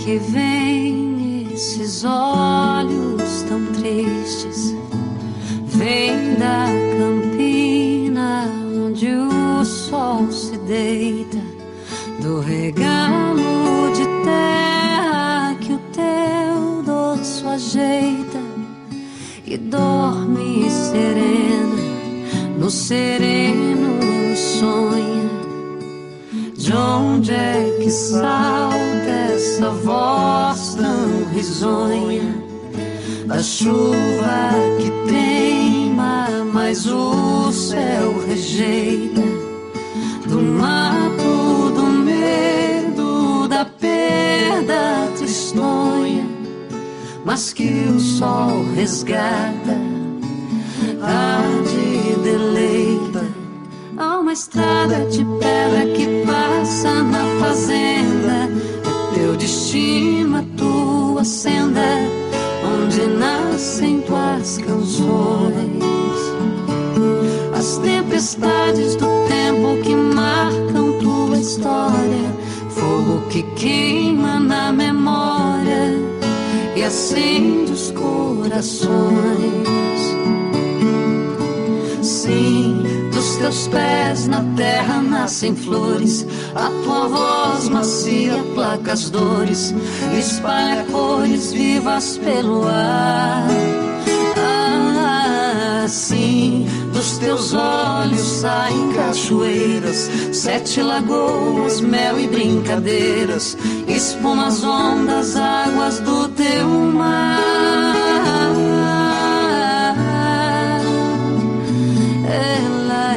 que vem esses olhos tão tristes? Vem da campina onde o sol se deita, do regalo de terra que o teu dorso ajeita e dorme serena, no sereno sonha. De onde é que salta essa voz tão risonha? Da chuva que teima, mas o céu rejeita, do mato, do medo, da perda tristonha, mas que o sol resgata, arde e deleita. Há uma estrada de pedra que passa na fazenda, é teu destino, a tua senda, onde nascem tuas canções. As tempestades do tempo que marcam tua história, fogo que queima na memória e acende os corações. Sim, dos teus pés na terra nascem flores, a tua voz macia placa as dores, espalha cores vivas pelo ar. Sim, dos teus olhos saem cachoeiras, 7 lagoas, mel e brincadeiras, espuma as ondas, águas do teu mar. Ela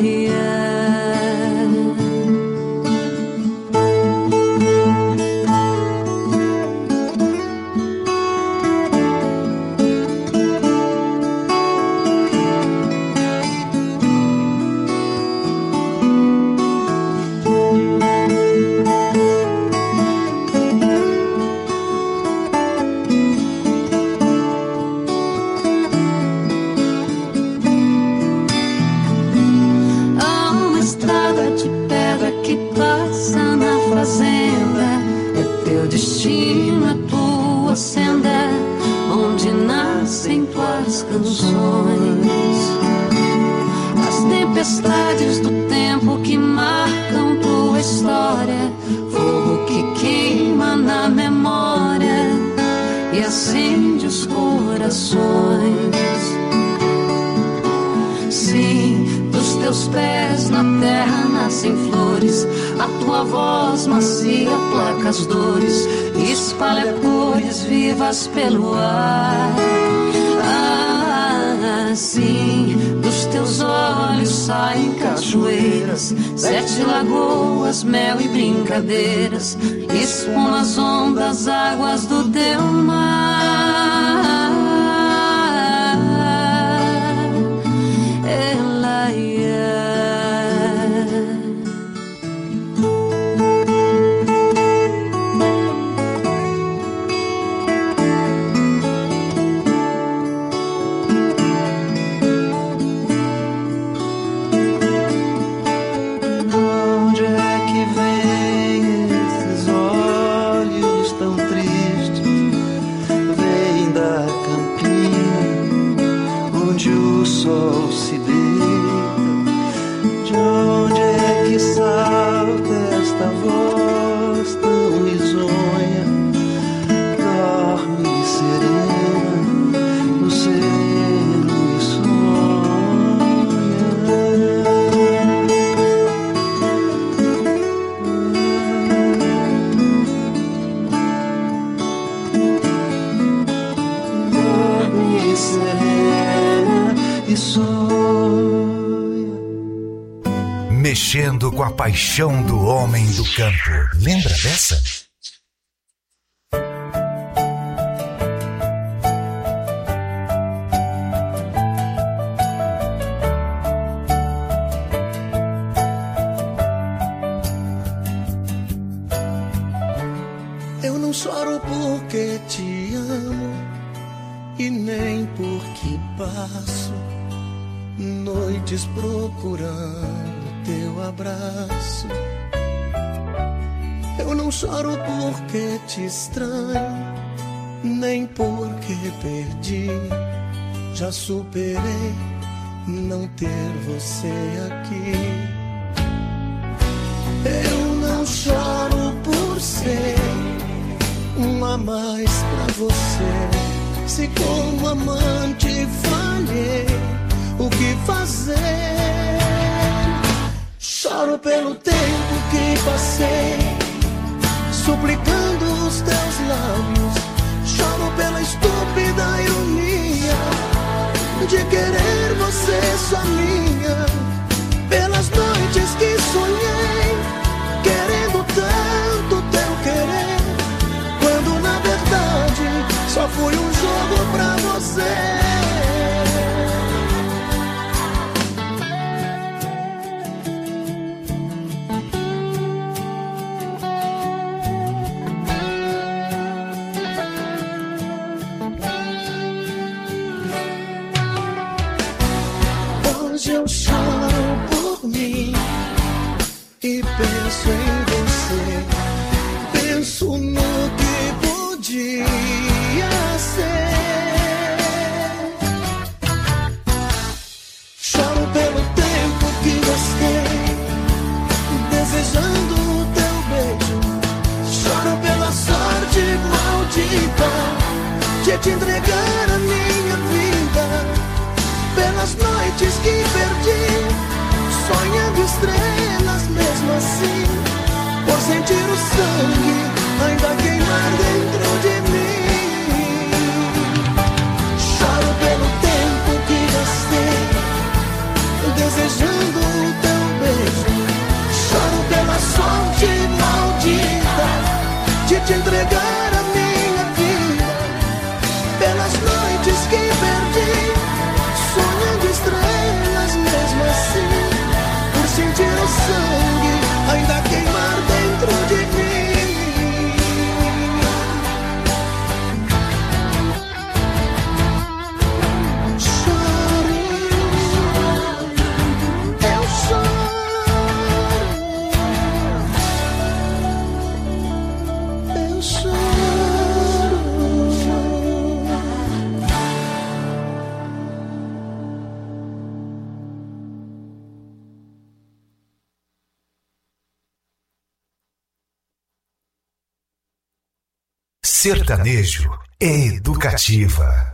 destino, a tua senda, onde nascem tuas canções. As tempestades do tempo que marcam tua história, fogo que queima na memória e acende os corações. Sim, dos teus pés na terra nascem flores, a tua voz macia placa as dores, espalha cores vivas pelo ar. Sim, dos teus olhos saem cachoeiras, 7 lagoas, mel e brincadeiras, espuma as ondas, águas do teu mar. Ela sol se deita. De onde é que salta esta voz tão risonha? Dorme serena, no sereno e sonha. Dorme serena e sonha. Mexendo com a paixão do homem do campo. Lembra dessa? Eu não choro porque te amo e nem porque passo noites procurando teu abraço. Eu não choro porque te estranho, nem porque perdi. Já superei não ter você aqui. Eu não choro por ser um a mais pra você. Se como amante falhei, o que fazer? Choro pelo tempo que passei, suplicando os teus lábios. Choro pela estúpida ironia de querer você só minha. Pelas noites que sonhei, querendo tanto teu querer, quando na verdade só foi um jogo pra você. Hoje eu choro por mim e penso em você. Penso no que podia ser. Choro pelo tempo que gostei, desejando o teu beijo. Choro pela sorte maldita de te entregar a minha vida. Pelas noites que perdi, sonhando estrelas mesmo assim, por sentir o sangue ainda queimar dentro de mim. Choro pelo tempo que gastei, desejando o teu beijo. Choro pela sorte maldita de te entregar a minha vida. Pelas noites que perdi, sonhando estrelas mesmo assim, por sentir o sangue ainda queimar dentro de mim. Choro, eu choro, eu choro. Sertanejo é educativa.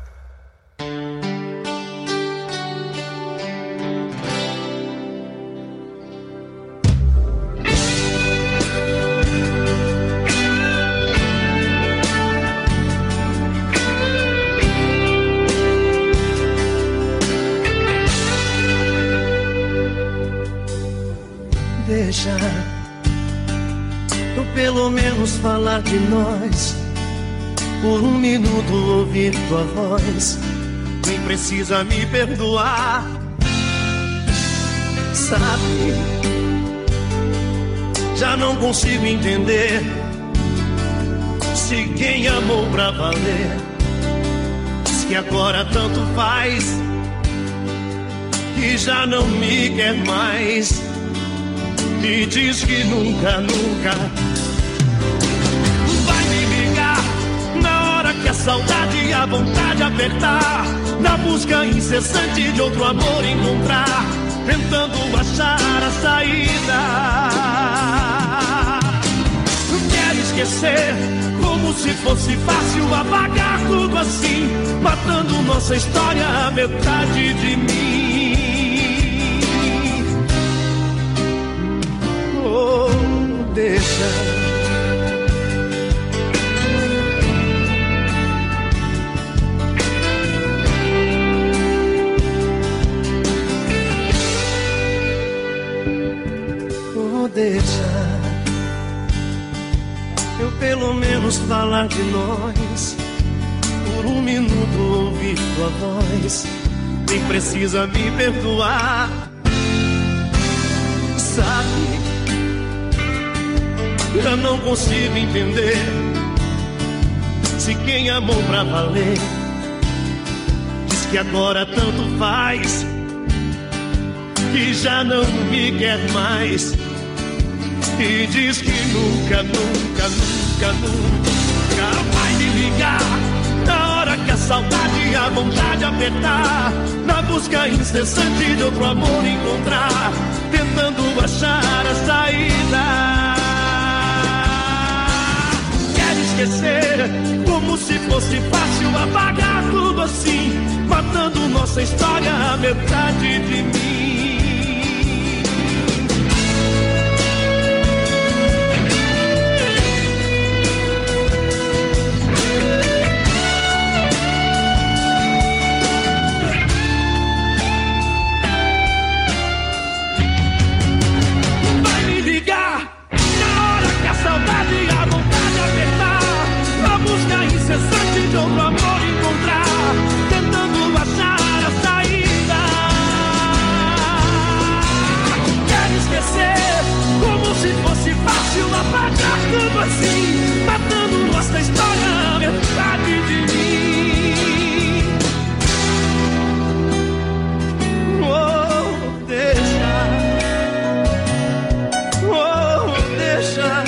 Deixa eu pelo menos falar de nós. Por um minuto ouvir tua voz, nem precisa me perdoar. Sabe, já não consigo entender se quem amou pra valer diz que agora tanto faz, que já não me quer mais, e diz que nunca, nunca vai me ligar na hora que a saudade e a vontade apertar, na busca incessante de outro amor encontrar, tentando achar a saída. Quero esquecer, como se fosse fácil apagar tudo assim, matando nossa história a metade de mim. Oh, deixa. Deixa eu pelo menos falar de nós. Por um minuto ouvir tua voz, nem precisa me perdoar. Sabe, eu não consigo entender se quem amou pra valer diz que agora tanto faz, que já não me quer mais, e diz que nunca, nunca, nunca, nunca vai me ligar. Na hora que a saudade e a vontade apertar, na busca incessante de outro amor encontrar, tentando achar a saída. Quer esquecer, como se fosse fácil apagar tudo assim, matando nossa história, a metade de mim. Incessante de outro amor encontrar, tentando achar a saída. Quero esquecer, como se fosse fácil apagar tudo assim, matando nossa história, metade de mim. Oh, deixa. Oh, deixa.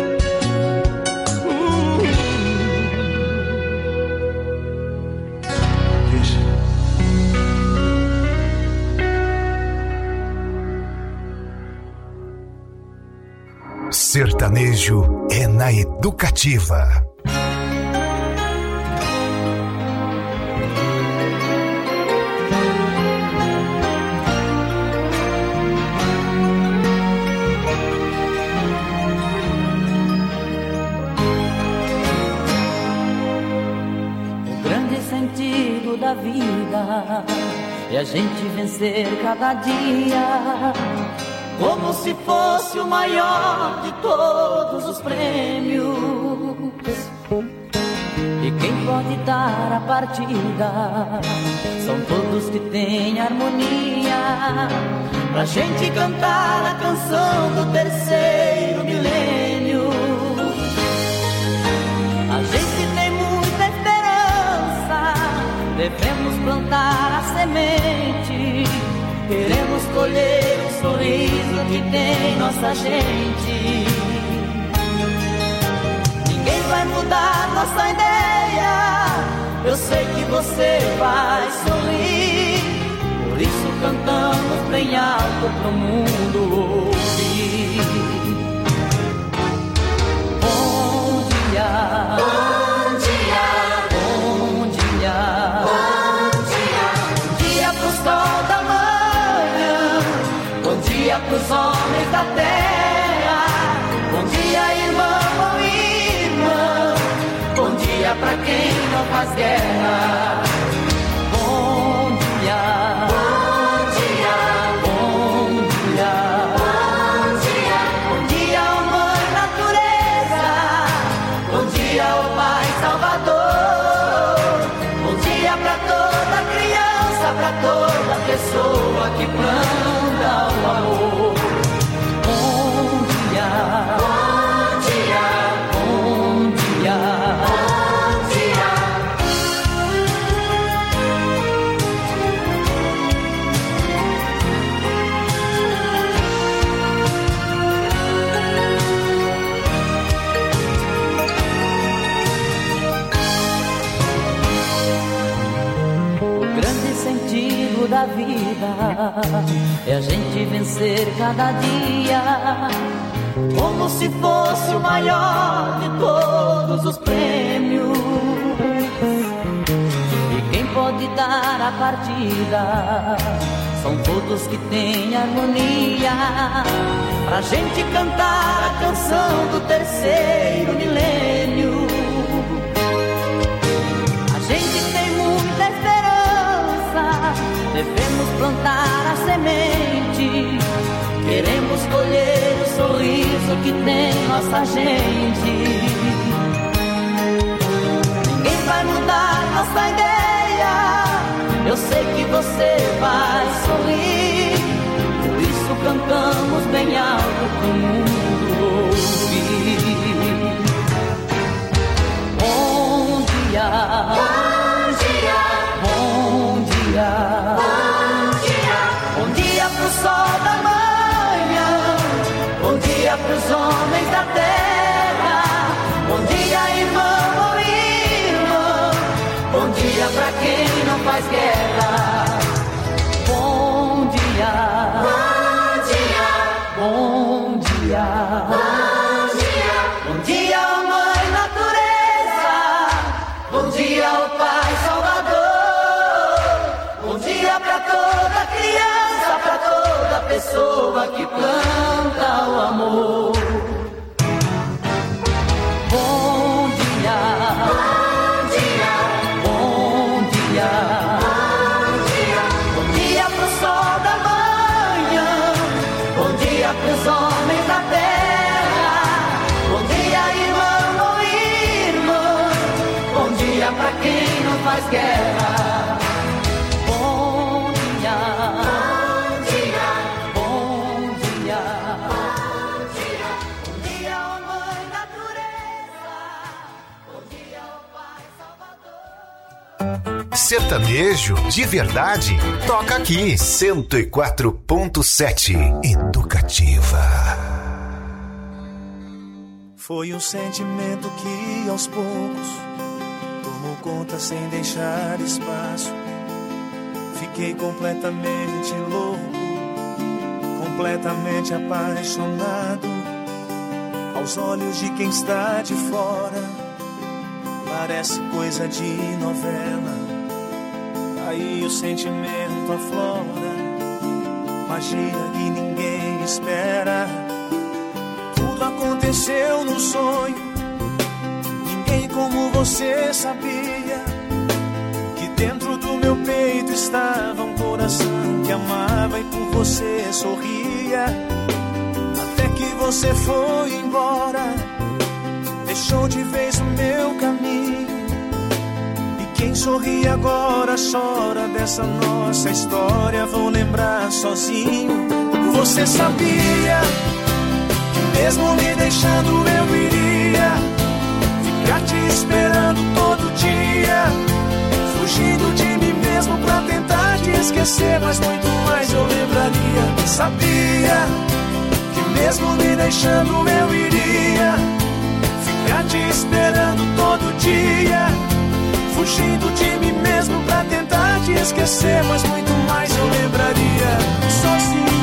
Sertanejo é na Educativa. O grande sentido da vida é a gente vencer cada dia, como se fosse o maior de todos os prêmios. E quem pode dar a partida são todos que têm harmonia, pra gente cantar a canção do terceiro milênio. A gente tem muita esperança, devemos plantar a semente, queremos colher o sorriso que tem nossa gente. Ninguém vai mudar nossa ideia, eu sei que você vai sorrir. Por isso cantamos bem alto pro mundo ouvir. Bom dia, bom dia, bom dia, bom dia. Bom dia pro sol da manhã, bom dia pros homens da terra, bom dia irmão ou irmã, bom dia pra quem não faz guerra. Bom dia, bom dia, bom dia, bom dia, bom dia ó mãe natureza, bom dia ó pai salvador, bom dia pra toda criança, pra toda pessoa que planta o amor. Bom dia, bom dia, bom dia, bom dia. O grande sentido da vida é a gente vencer cada dia, como se fosse o maior de todos os prêmios. E quem pode dar a partida são todos que têm harmonia, pra gente cantar a canção do terceiro milênio. A gente tem muita esperança, devemos plantar a semente, queremos colher o sorriso que tem nossa gente. Ninguém vai mudar nossa ideia, eu sei que você vai sorrir. Por isso cantamos bem alto pro mundo ouvir. Bom dia, bom dia, bom dia, bom dia, bom dia pro sol da manhã, bom dia pros homens faz guerra. Bom dia, bom dia, bom dia, bom dia, bom dia, Mãe Natureza, bom dia ao Pai Salvador, bom dia pra toda criança, pra toda pessoa que planta o amor. Bom dia, bom dia, bom dia, bom dia, bom dia pro sol da manhã, bom dia pros homens da terra, bom dia irmão ou irmã, bom dia pra quem não faz guerra. Bom dia, bom dia, bom dia, bom dia, bom dia, ó Mãe Natureza, bom dia, ó Pai Salvador. Sertanejo de verdade, toca aqui. 104.7 Educativa. Foi um sentimento que aos poucos tomou conta sem deixar espaço. Fiquei completamente louco, completamente apaixonado. Aos olhos de quem está de fora, parece coisa de novela. Aí o sentimento aflora, magia que ninguém espera. Tudo aconteceu num sonho, ninguém como você sabia que dentro do meu peito estava um coração que amava e por você sorria. Até que você foi embora, deixou de vez o meu caminho. E quem sorri agora chora dessa nossa história. Vou lembrar sozinho. Você sabia que mesmo me deixando eu iria ficar te esperando todo dia, fugindo de mim mesmo pra tentar te esquecer, mas muito mais eu lembraria. Sabia que mesmo me deixando eu iria ficar te esperando todo dia, fugindo de mim mesmo pra tentar te esquecer, mas muito mais eu lembraria. Sozinho.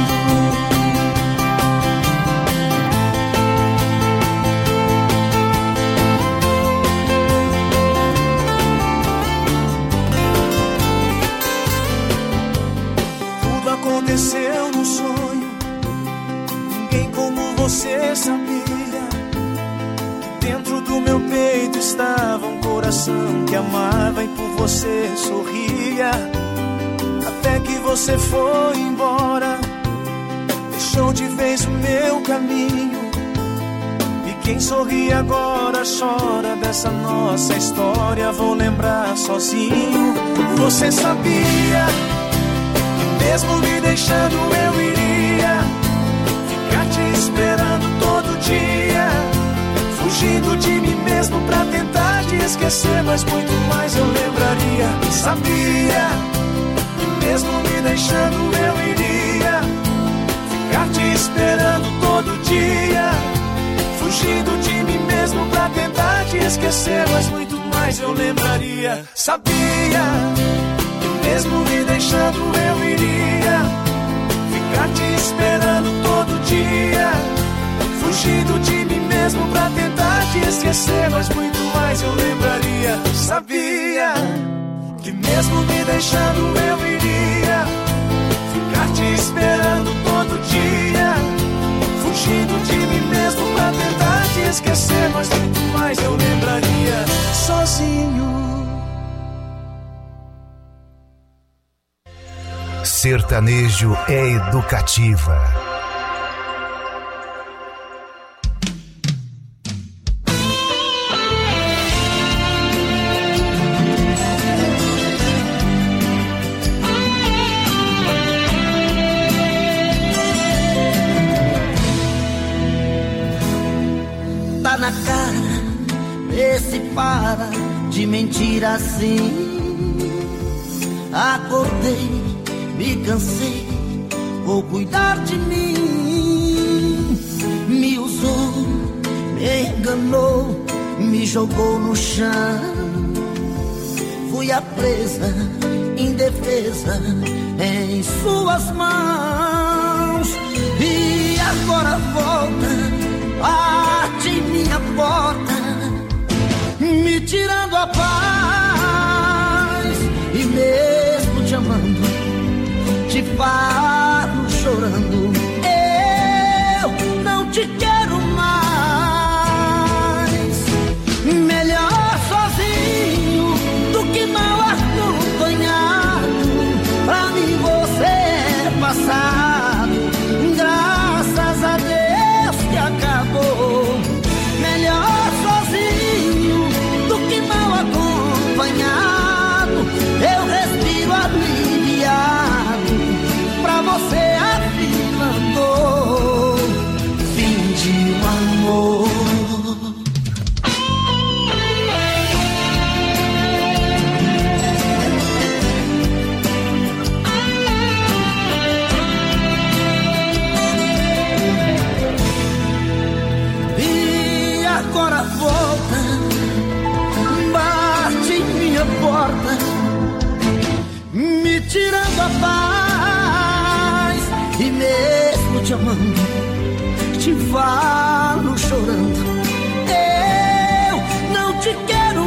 Aconteceu num sonho, ninguém como você sabia que dentro do meu peito estava um coração que amava e por você sorria. Até que você foi embora, deixou de vez o meu caminho. E quem sorri agora chora dessa nossa história. Vou lembrar sozinho. Você sabia mesmo me deixando eu iria ficar te esperando todo dia, fugindo de mim mesmo pra tentar te esquecer, mas muito mais eu lembraria. Sabia que mesmo me deixando eu iria ficar te esperando todo dia, fugindo de mim mesmo pra tentar te esquecer, mas muito mais eu lembraria. Sabia que mesmo me deixando eu iria ficar te esperando todo dia, fugindo de mim mesmo pra tentar te esquecer, mas muito mais eu lembraria. Sabia que mesmo me deixando eu iria ficar te esperando todo dia, fugindo de mim mesmo pra tentar te esquecer, mas muito mais eu lembraria. Sozinho. Sertanejo é Educativa. Tá na cara, vê se para de mentir assim. Acordei, me cansei, vou cuidar de mim. Me usou, me enganou, me jogou no chão. Fui a presa indefesa em suas mãos. E agora volta, bate em minha porta, me tirando a paz. E mesmo te amando, te falo chorando, eu não te quero mais. Melhor sozinho do que mal acompanhado. Pra mim você é passado, graças a Deus que acabou. Melhor sozinho do que mal acompanhado. Eu respiro aliviado, pra você a vida andou. Fim de um amor. Agora volta, bate em minha porta, me tirando a paz. E mesmo te amando, te falo chorando, eu não te quero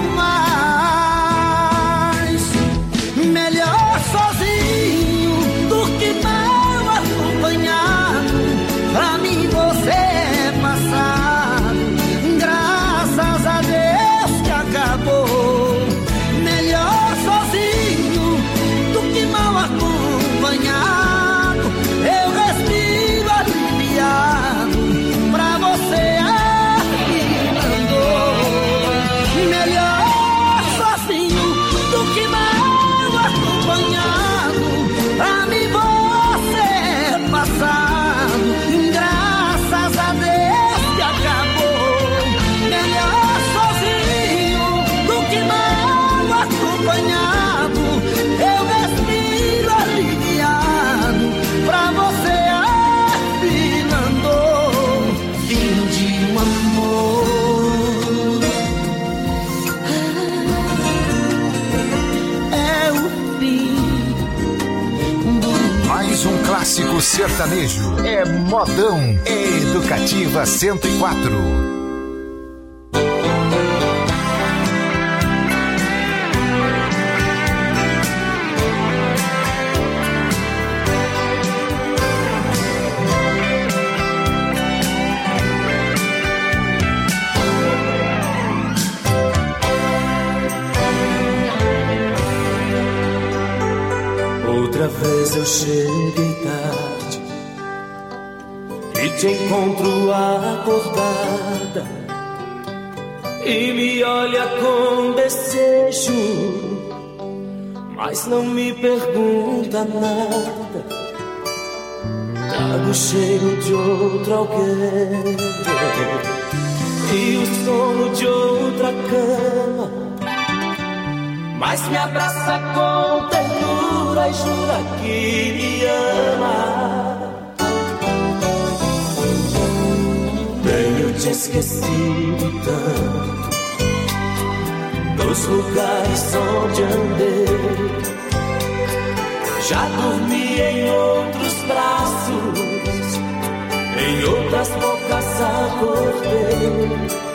mais. Melhor sozinho do que mal acompanhado. Pra mim você é passado, graças a Deus que acabou. Melhor sozinho do que mal acompanhado. Eu respiro aliviado, pra você a vida andou. Melhor sozinho do que mal acompanhado. Pra mim você é passado, graças a Deus que acabou. Melhor sozinho do que mal acompanhado. Eu respiro aliviado, pra você a vida andou. Fim de um amor, é o fim do. Mais um clássico sertanejo. É Modão. Educativa 104. Outra vez eu cheguei tarde e te encontro acordada e me olha com desejo, mas não me pergunta nada. Trago o cheiro de outro alguém e o sono de outra cama, mas me abraça com ternura e jura que me ama. Tenho te esquecido tanto dos lugares onde andei. Já dormi em outros braços, em outras bocas acordei.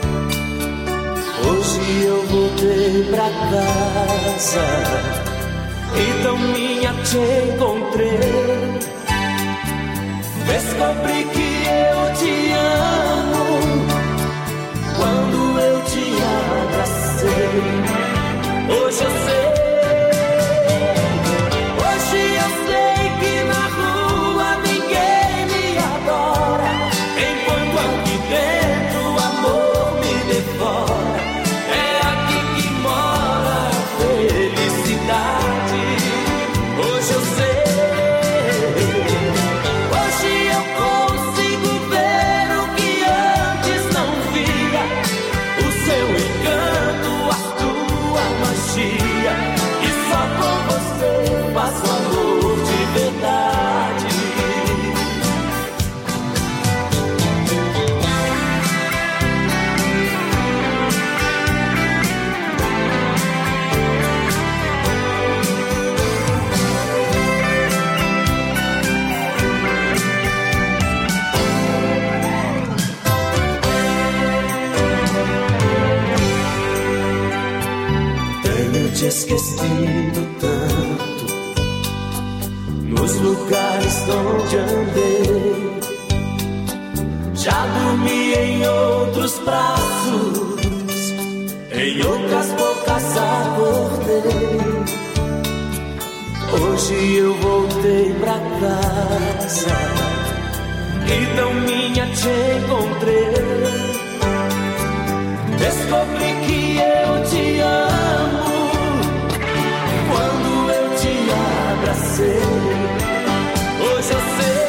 Hoje eu voltei pra casa, então minha te encontrei. Descobri que eu te amo quando eu te abracei. Hoje eu sei, hoje eu sei que na rua ninguém me adora, enquanto aqui dentro o amor me devora. É aqui que mora a felicidade. Hoje eu sei, hoje eu consigo ver o que antes não via. te esquecido tanto nos lugares onde andei. Já dormi em outros braços, em outras bocas acordei. Hoje eu voltei pra casa e tão minha te encontrei. Descobri que eu te amo quando eu te abracei. Hoje eu sei.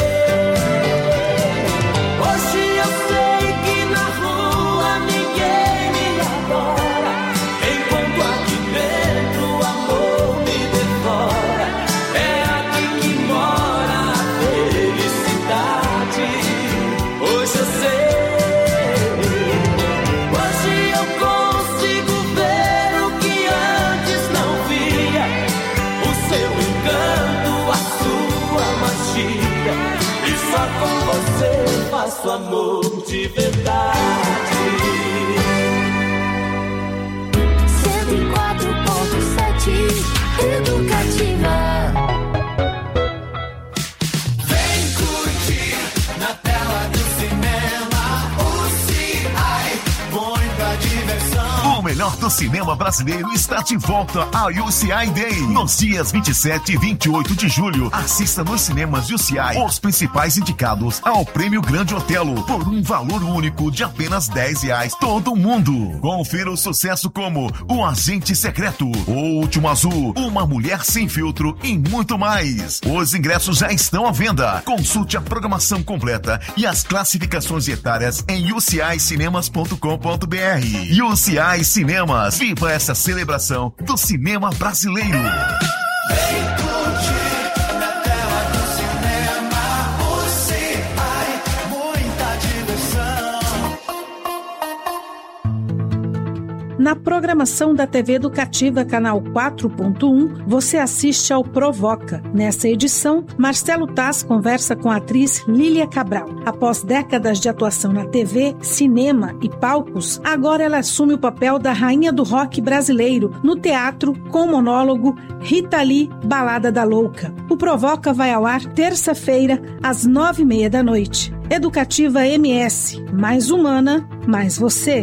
Faço amor de verdade. 104.7 Educativa. Vem curtir na tela do cinema UCI, muita diversão. O melhor do cinema brasileiro está de volta ao UCI Day. Nos dias 27 e 28 de julho, assista nos cinemas UCI os principais indicados ao Prêmio Grande Otelo por um valor único de apenas R$10 todo mundo. Confira o sucesso como O Agente Secreto, O Último Azul, Uma Mulher Sem Filtro e muito mais. Os ingressos já estão à venda. Consulte a programação completa e as classificações etárias em ucicinemas.com.br. UCI Cinemas, viva essa celebração do cinema brasileiro. Vem curtir na tela do cinema UCI, muita diversão. Na programação da TV Educativa, canal 4.1, você assiste ao Provoca. Nessa edição, Marcelo Taz conversa com a atriz Lília Cabral. Após décadas de atuação na TV, cinema e palcos, agora ela assume o papel da rainha do rock brasileiro no teatro com o monólogo Rita Lee, Balada da Louca. O Provoca vai ao ar terça-feira, às 9h30 da noite. Educativa MS, mais humana, mais você.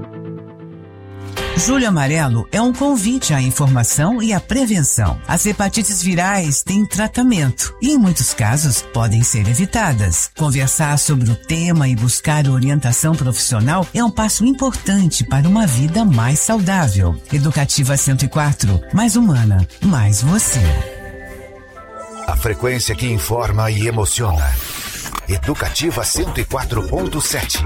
Julho Amarelo é um convite à informação e à prevenção. As hepatites virais têm tratamento e, em muitos casos, podem ser evitadas. Conversar sobre o tema e buscar orientação profissional é um passo importante para uma vida mais saudável. Educativa 104, mais humana, mais você. A frequência que informa e emociona. Educativa 104.7.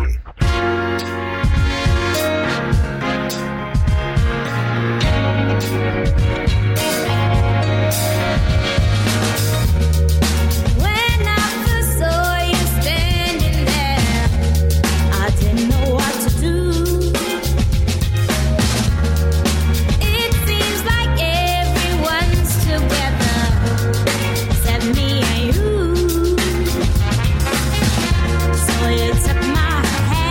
Me and you. So you took my hand.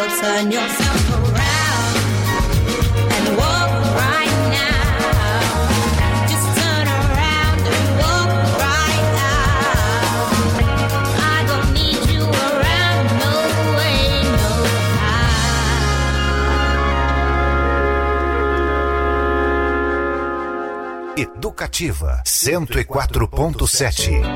turn yourself around and walk right now. Just turn around and walk right now. I don't need you around, no way, no how. Educativa 104.7.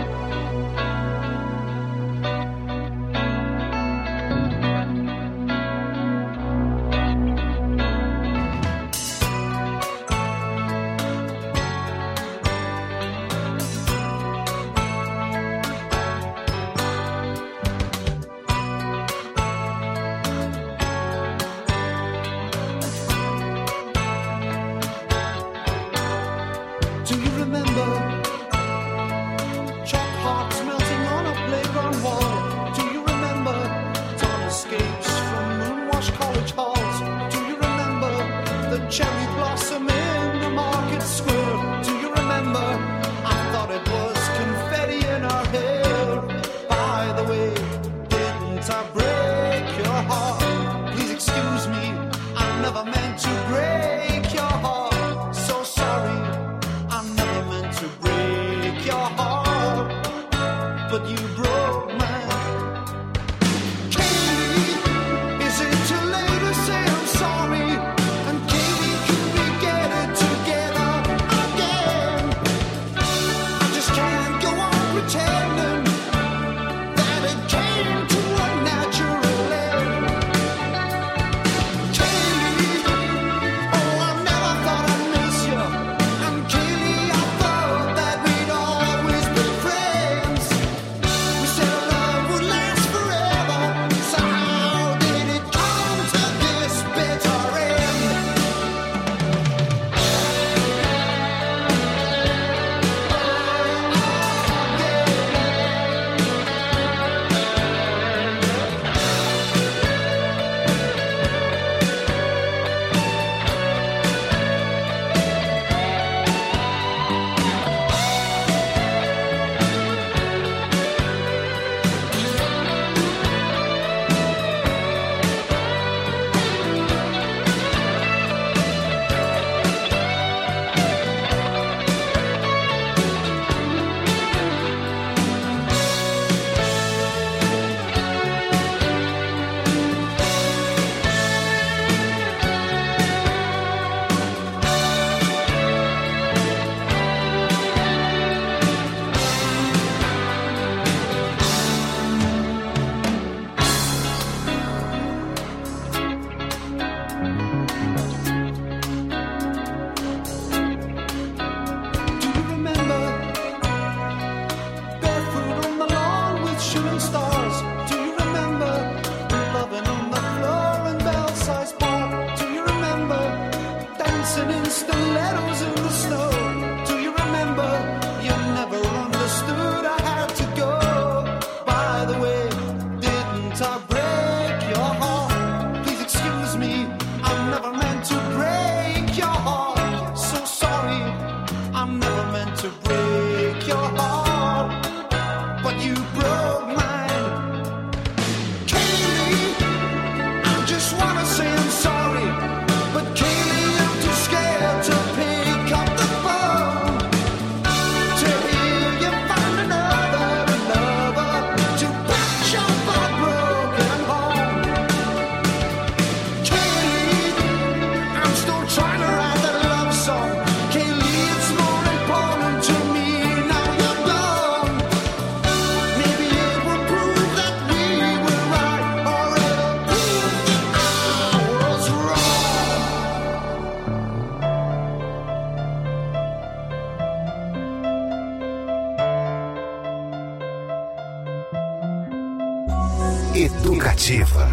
Educativa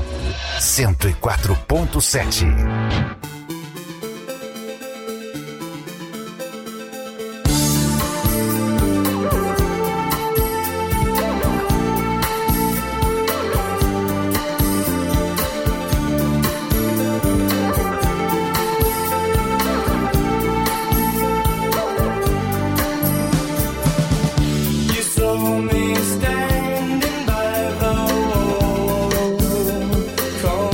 104.7. Call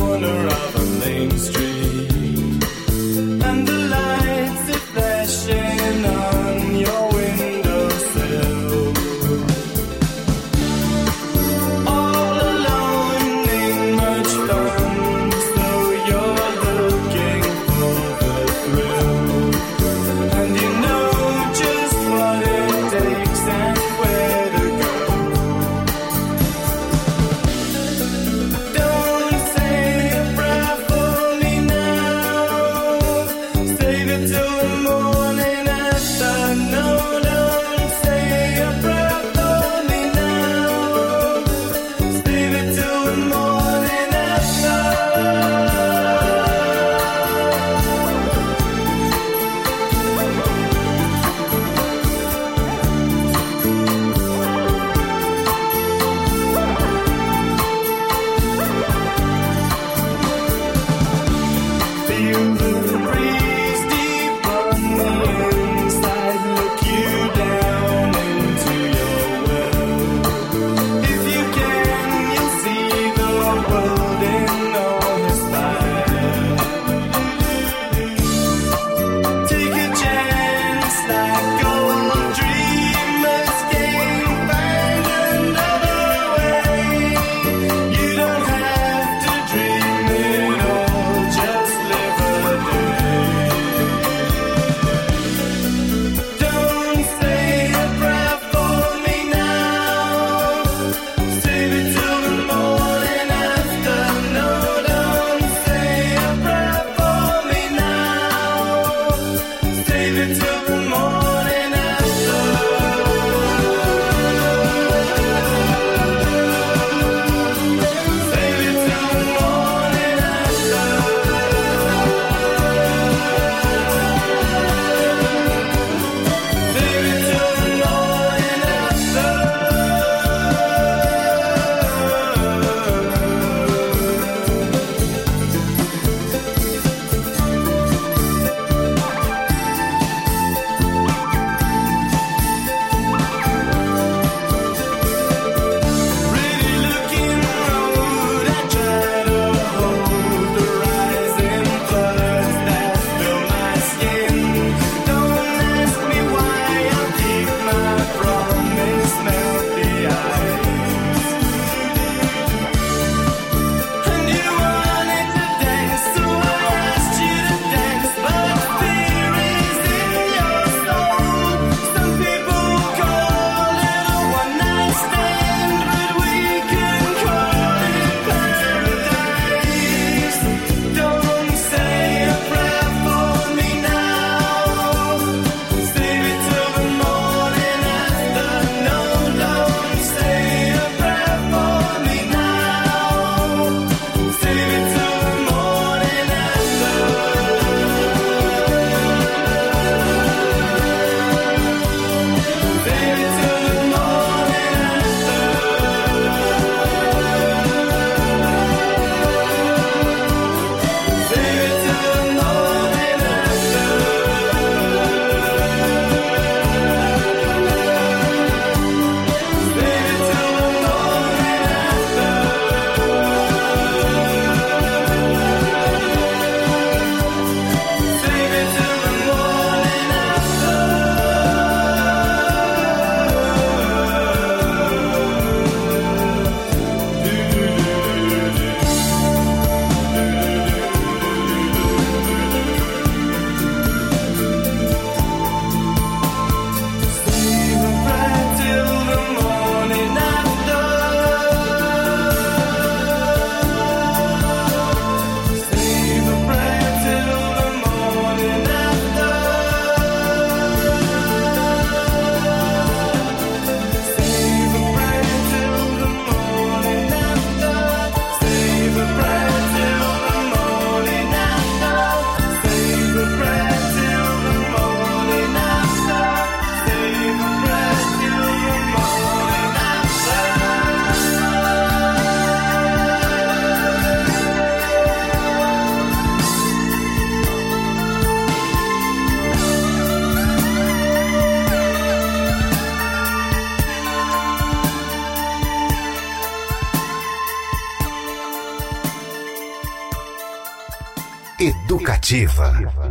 Educativa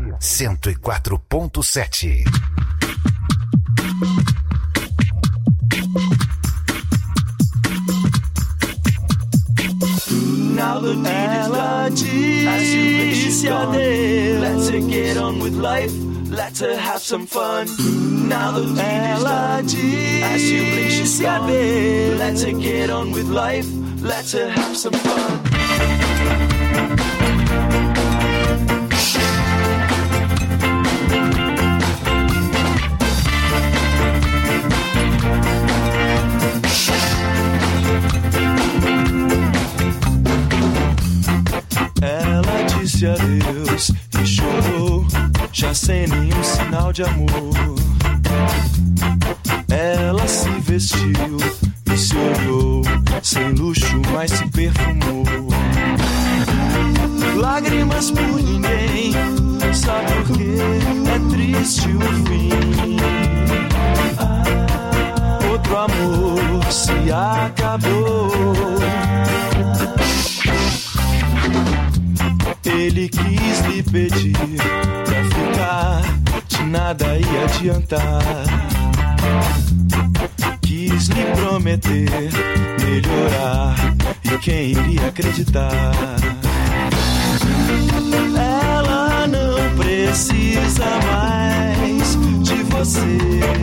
104.7. Ela disse adeus. Let's get on with life. Let's have some fun. Ela disse adeus. Let's get on with life. Let's have some fun. Ela disse adeus e chorou, já sem nenhum sinal de amor. Ela se vestiu e se olhou, sem luxo, mas se perfumou. Lágrimas por ninguém, sabe por quê? É triste o fim. Outro amor se acabou. Ele quis lhe pedir pra ficar, de nada ia adiantar. Quis lhe prometer melhorar, e quem iria acreditar? Ela não precisa mais de você.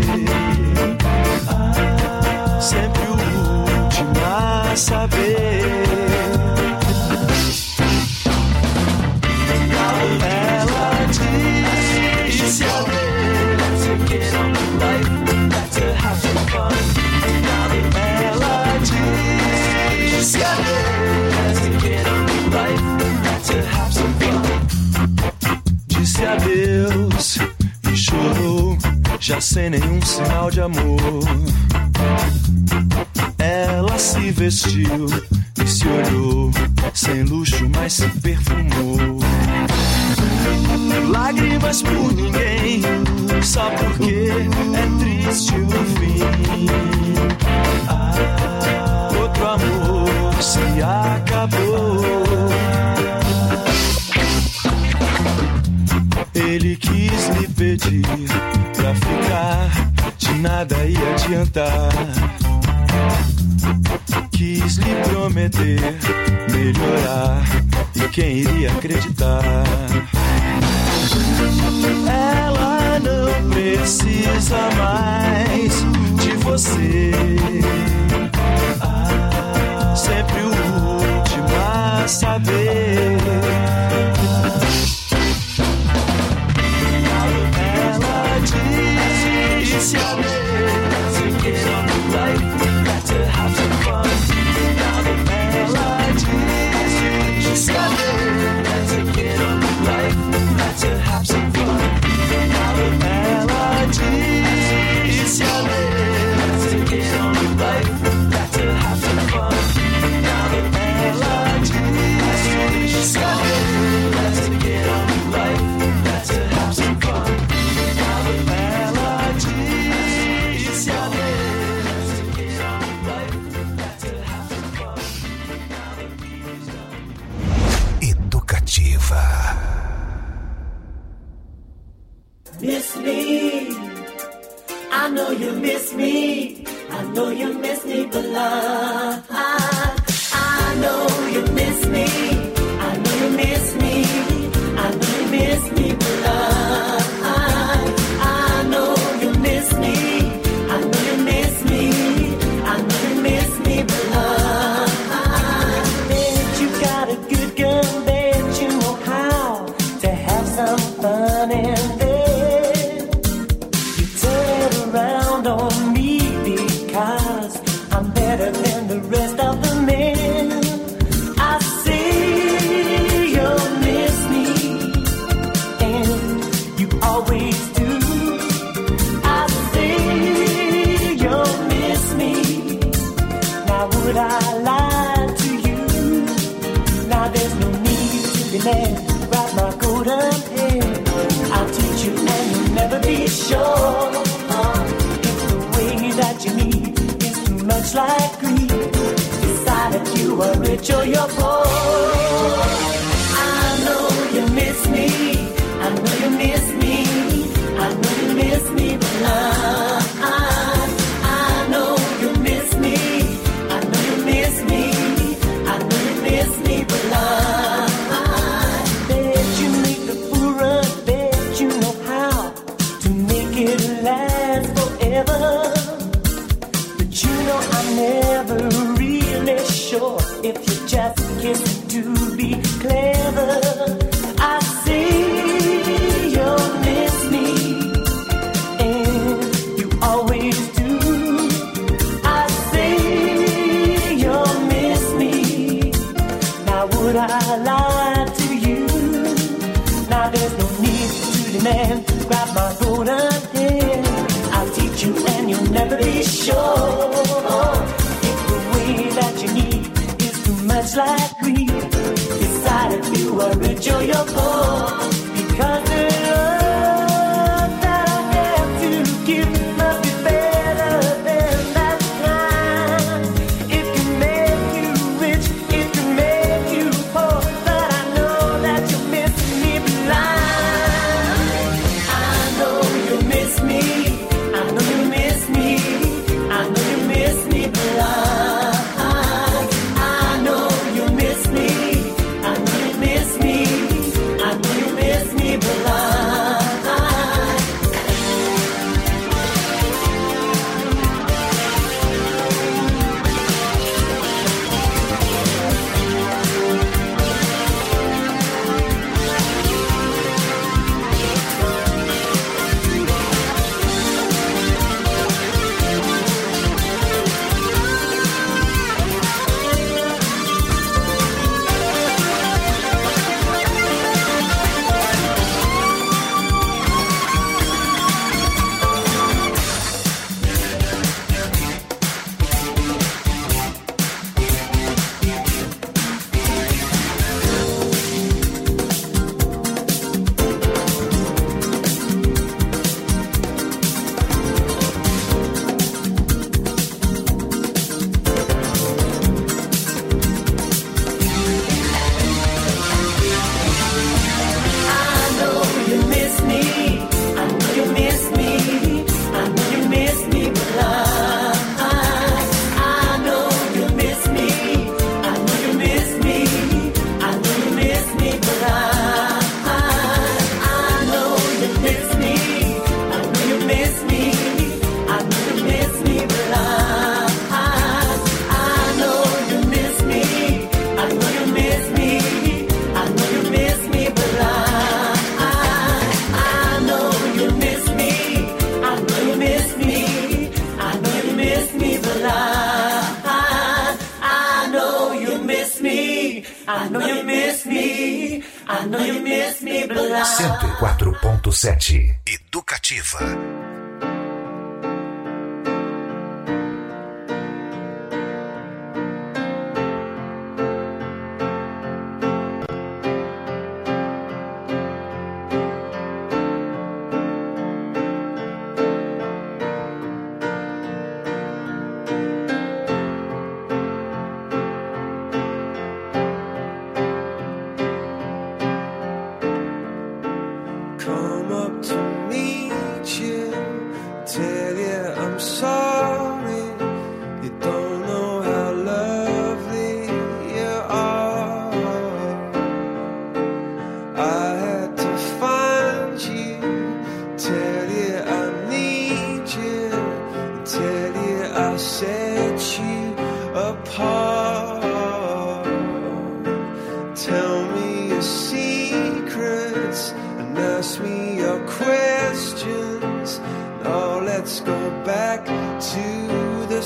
Sempre o último a saber. Ela disse adeus. Let's get on with life. Let's have some fun. Ela disse adeus. Let's get on with life. Let's have some fun. Disse adeus e chorou, já sem nenhum sinal de amor. Ela se vestiu e se olhou, sem luxo, mas se perfumou. Lágrimas por ninguém, só porque é triste o fim. Outro amor se acabou. Ele quis lhe pedir pra ficar, de nada ia adiantar. Quis lhe prometer melhorar, e quem iria acreditar? Ela não precisa mais de você. Sempre o último a saber. Ela disse adeus. To get on with life, got to have some fun. Ela disse adeus. To get on with life, got to have some fun. Ela disse adeus. To get on with life, got to have some fun. Ela disse adeus. To get on with life, got to have some fun. Ela disse adeus. To get on with life, got to have some fun. Educativa. Miss me, I know you miss me. I know you miss me, but love. I know you miss me. I know you miss me. I know you miss me, but love. I know you miss me. I know you miss me. I know you miss me, but love. Bet you got a good gun. Bet you know how to have some fun and then you turn it around on me because I'm better than the rest of the men. I see you'll miss me, and you always do. I see you'll miss me. Now would I lie to you? Now there's no need to be mad. Wrap my golden hair. I'll teach you and you'll never be sure. It's the way that you need. It's too much like greed. Decide if you are rich or you're poor. I know you miss me. I know you miss me. I know you miss me, but I know you miss me. I know you miss me. I know you miss me, but I bet you make the fool run. Bet you know how to make it last forever. But you know I'm never really sure if you just kiss to be clever. I see you'll miss me, and you always do. I see you'll miss me. Now would I lie to you? Now there's no need to demand. Grab my golden hand. I'll teach you and you'll never be sure. If the way that you need is too much like greed, decide if you are rich or you're poor. Because the love that I have to give must be better than that kind. It can make you rich, it can make you poor, but I know that you miss me blind. I know you miss me. I know you miss me. I know you miss me blind. I know you miss me. I know you miss me. I know you miss me blind. I know you miss me. I know you miss me blind. 104.7 Educativa. Come up to meet you, tell you I'm sorry. You don't know how lovely you are. I had to find you, tell you I need you, tell you I set you apart. Tell me your secrets and ask me your questions. Now let's go back to the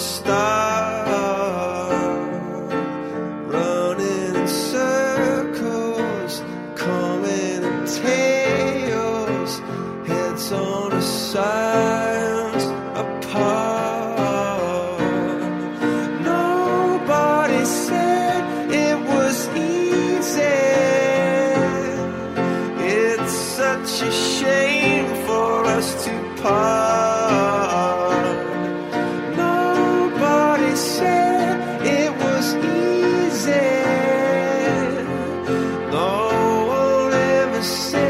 start. Running in circles, coming in tails, heads on the sides apart. Nobody said it was easy. It's such a shame for us to part. Nobody said it was easy. No one ever said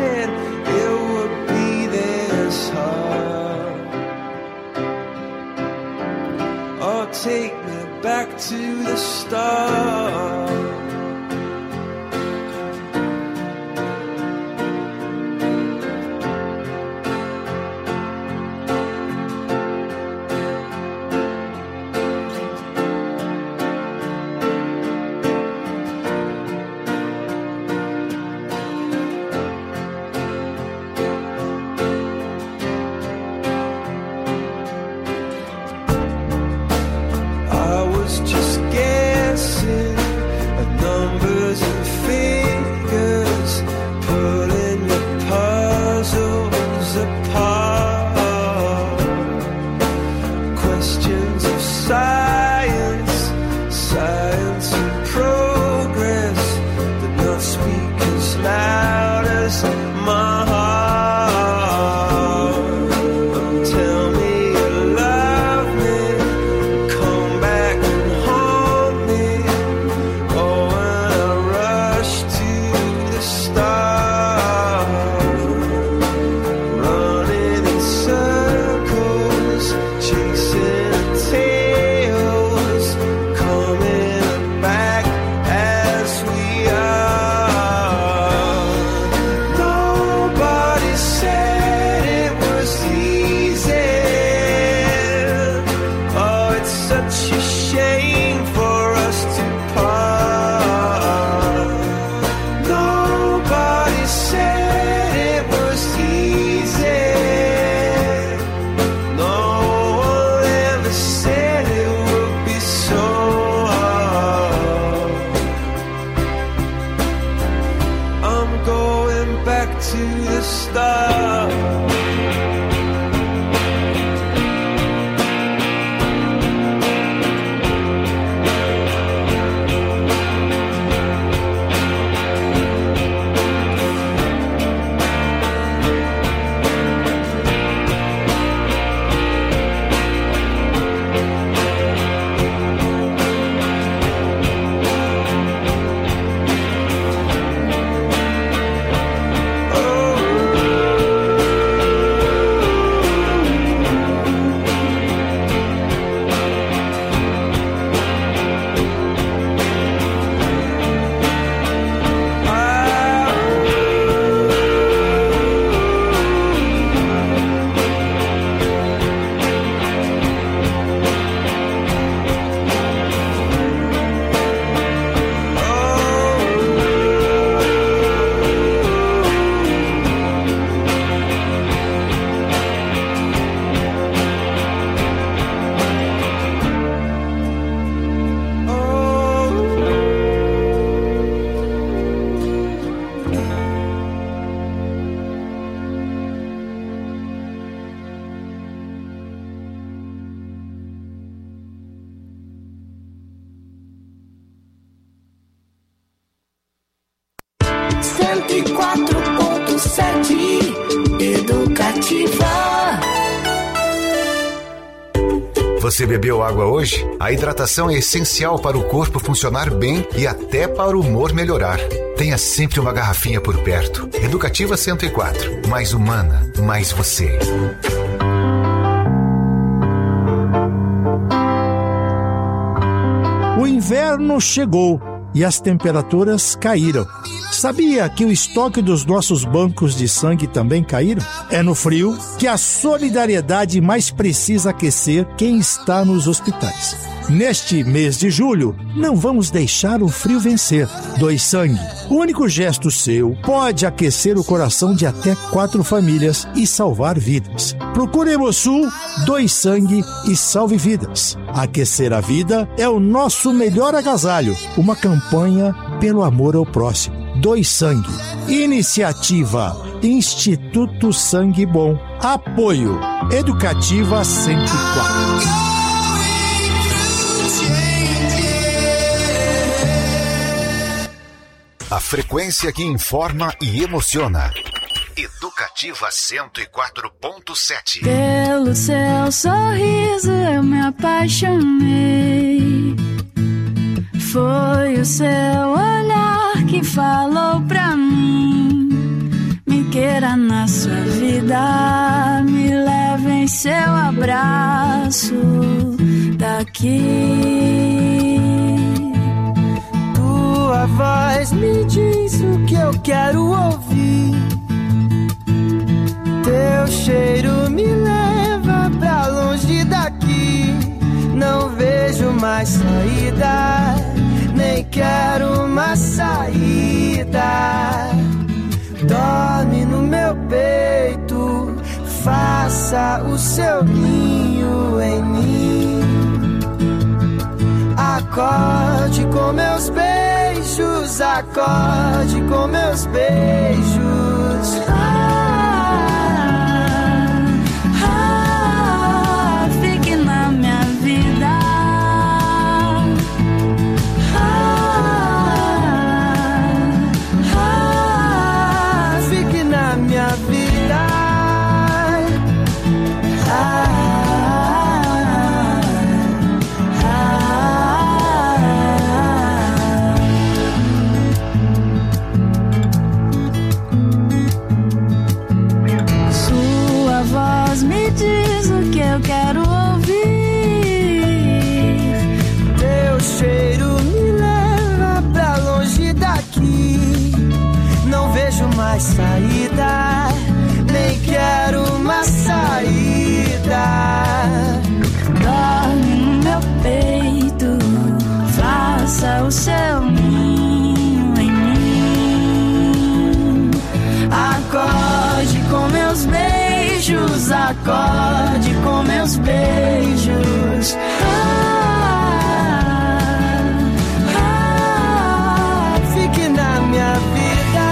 104.7 Educativa. Você bebeu água hoje? A hidratação é essencial para o corpo funcionar bem e até para o humor melhorar. Tenha sempre uma garrafinha por perto. Educativa 104. Mais humana, mais você. O inverno chegou e as temperaturas caíram. Sabia que o estoque dos nossos bancos de sangue também caíram? É no frio que a solidariedade mais precisa aquecer quem está nos hospitais. Neste mês de julho, não vamos deixar o frio vencer. Doe sangue. O único gesto seu pode aquecer o coração de até 4 famílias e salvar vidas. Procure Hemosul, doe sangue e salve vidas. Aquecer a vida é o nosso melhor agasalho. Uma campanha pelo amor ao próximo. Doe sangue. Iniciativa Instituto Sangue Bom. Apoio Educativa 104. A frequência que informa e emociona. Educativa 104.7. Pelo seu sorriso eu me apaixonei. Foi o seu olhar que falou pra mim. Me queira na sua vida, me leve em seu abraço daqui. Tua voz me diz o que eu quero ouvir. Teu cheiro me leva pra longe daqui. Não vejo mais saída, nem quero uma saída. Dorme no meu peito, faça o seu ninho em mim. Acorde com meus beijos, acorde com meus beijos. Fique na minha vida. Fique na minha vida. Eu quero ouvir. Teu cheiro me leva pra longe daqui. Não vejo mais saída, nem quero uma saída. Dorme no meu peito, faça o seu ninho em mim. Acorde com meus beijos, acorde com meus beijos. Fique na minha vida.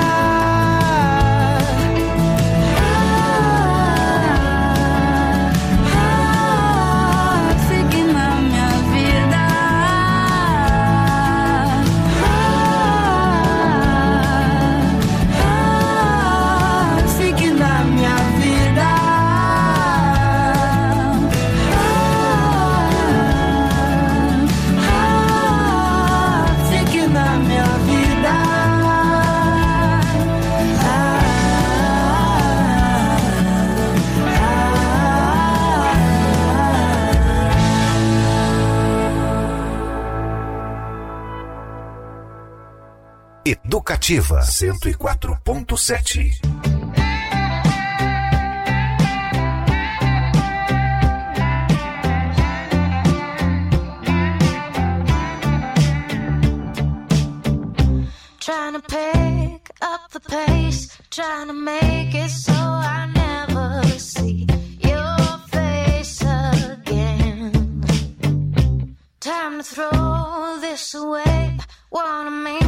Fique na minha vida. Fique na minha vida. Educativa 104.7. Trying to pick up the pace, trying to make it so I never see your face again. Time to throw this away, wanna make